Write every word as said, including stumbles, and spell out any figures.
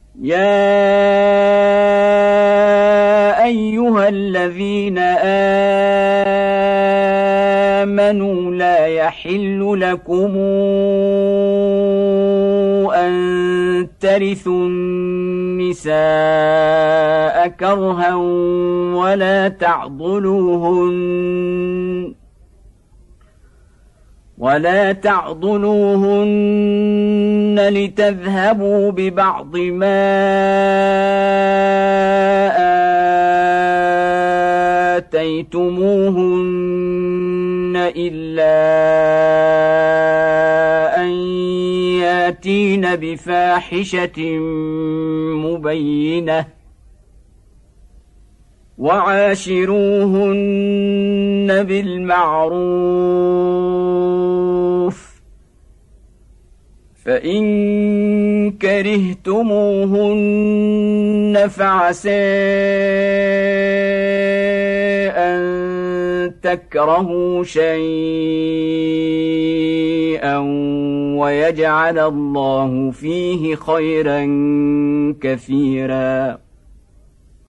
يا أيها الذين آمنوا لا يحل لكم أن ترثوا النساء كرها ولا تعضلوهن ولا تعضلوهن لتذهبوا ببعض ما آتيتموهن إلا أن ياتين بفاحشة مبينة وعاشروهن بالمعروف فإن كرهتموهن فعسى أن تكرهوا شيئا ويجعل الله فيه خيرا كثيرا.